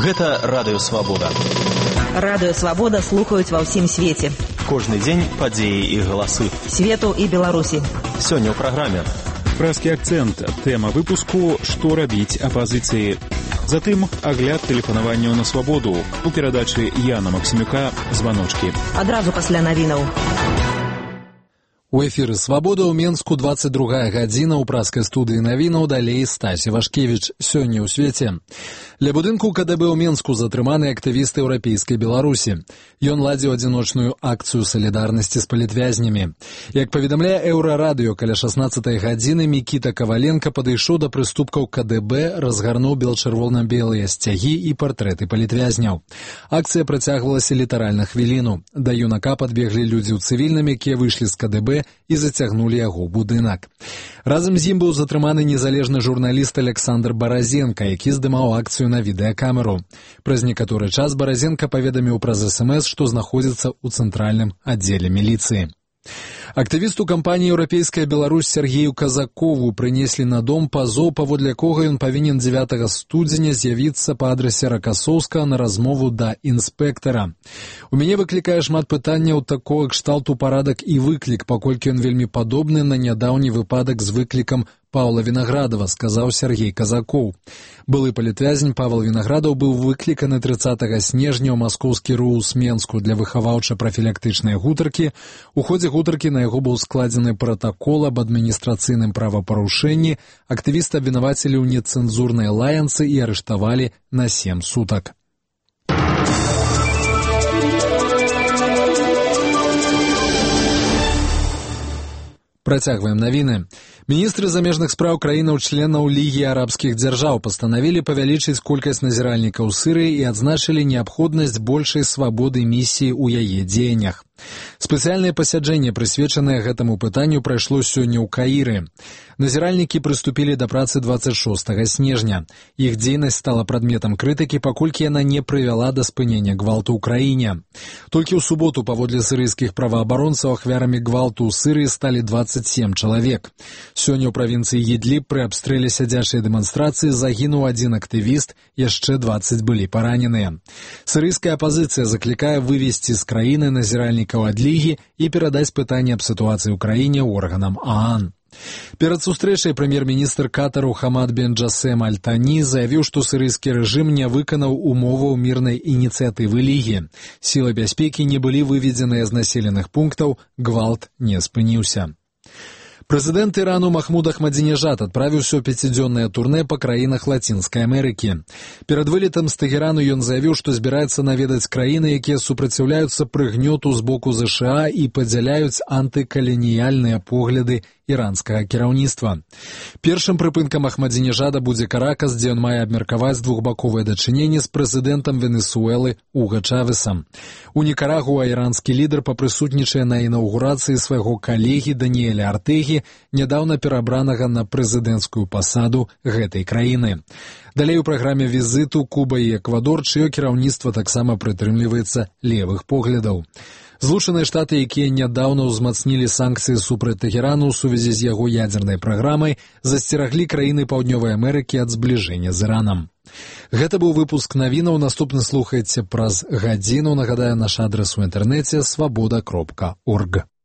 Гэта Радыё Свабода. Радыё Свабода слухаюць ва ўсім свеце. Кожны дзень падзеі і галасы. Свету і Беларусі. Сёння ў праграме. Прэскі акцэнт. Тэма выпуску «Што рабіць апазіцыі». Затым агляд тэлефанаванняў на свабоду. У перадачы Яна Максімюка «Званочкі». Адразу пасля навінаў. У эфіры «Свабода» ў Менску 22 гадзіна, ў праскай студыі навінаў далей Стась Івашкевіч. Сёння ў свеце. Ля будынку КДБ ў Менску затрыманы актывісты еўрапейскай Беларусі. Ён ладзіў адзіночную акцыю салідарнасці з палітвязнямі. Як паведамляе Еўрарадыё, каля 16 гадзіны Мікіта Каваленка падышоў да прыступкаў КДБ, разгарнуў бел-чырвона-белыя сцягі і партрэты палітвязняў. Акцыя працягвалася літаральна хвіліну. Да юнака падбеглі людзі ў цывільным, якія выйшлі з КДБ і зацягнулі яго ў будынак. Разам з ім быў затрыманы незалежны журналіст Александр Баразенка, які здымаў акцыю на відэакамеру. Праз некаторы час Баразенка паведаміў праз СМС, што знаходзіцца ў цэнтральным аддзеле міліцыі. Актывісту кампаніі «Еўрапейская Беларусь» Сергею Казакову прынеслі на дом пазоў, паводле якога ён павінен 9 студзеня з'явіцца па адрасе Ракасоўскага на размову да інспектара. У мяне выклікае шмат пытанняў такога кшталту парадак і выклік, паколькі ён вельмі падобны на нядаўні выпадак з выклікам Паўла Вінаградова, сказаў Сергей Казакоў. Былы палітвязень Павел Вінаградаў быў выкліканы 30 снежня ў маскоўскі РУС Менску для выхаваўча-прафілактычнай гутаркі. У ходзе гутаркі на яго быў складзены пратакол аб адміністрацыйным правапарушэнні. Актывіста абвінавацілі ў нецэнзурнай лаянцы і арыштавалі на 7 сутак. Працягваем навіны. Міністры замежных спраў краінаў-членаў Лігі арабскіх дзяржаў пастанавілі павялічыць колькасць назіральнікаў Сірыі і адзначылі неабходнасць большай свабоды місіі ў яе дзеяннях. Спецыяльнае пасяджэнне, прысвечанае гэтаму пытанню, прайшло сёння ў Каіры. Назіральнікі прыступілі да працы 26 снежня. Іх дзейнасць стала прадметам крытыкі, паколькі яна не прывяла да спынення гвалту ў краіне. Толькі ў суботу, паводле сірыйскіх праваабаронцаў, ахвярамі гвалту ў Сірыі сталі 27 чалавек. Сёння ў правінцыі Ідліб пры абстрэле сядзячай дэманстрацыі загінуў адзін актывіст, яшчэ 20 былі параненыя. Сірыйская апазіцыя заклікае вывесці з краіны назіральнікаў ад Лігі і перадаць пытанне аб сітуацыі ў краіне органам ААН. Перад сустрэчай прэм'ер-міністр Катару Хамад бен Джасем Аль-Тані заявіў, што сірыйскі рэжым не выканаў умоваў мірнай ініцыятывы Лігі. Сілы бяспекі не былі выведзеныя з населеных пунктаў, гвалт не спыніўся. Прэзідэнт Ірану Махмуд Ахмадзінежад адправіўся ў 5-дзённае турнэ па краінах Лацінскай Амерыкі. Перад вылетам з Тэгерану ён заявіў, што збіраецца наведаць краіны, якія супраціўляюцца прыгнёту з боку ЗША і падзяляюць антыкаланіяльныя погляды іранскага кіраўніцтва. Першым прыпынкам Ахмадзінежада будзе Каракас, дзе ён мае абмеркаваць двухбаковае дачыненне з прэзідэнтам Венесуэлы Уга Чавесам. У Нікарагуа іранскі лідар папрысутнічае на інаўгурацыі свайго калегі Даніэля Артэгі, нядаўна перабранага на прэзідэнцкую пасаду гэтай краіны. Далей у праграме візіту Куба і Эквадор, чыё кіраўніцтва таксама прытрымліваецца левых поглядаў. Злучаныя Штаты, якія нядаўна ўзмацнілі санкцыі супраць Тэгерану ў сувязі з яго ядзернай праграмай, засцераглі краіны Паўднёвай Амерыкі ад збліжэння з Іранам. Гэта быў выпуск навінаў. Наступны слухайце праз гадзіну. Нагадаю, наш адрас у інтэрнэце свабода.орг.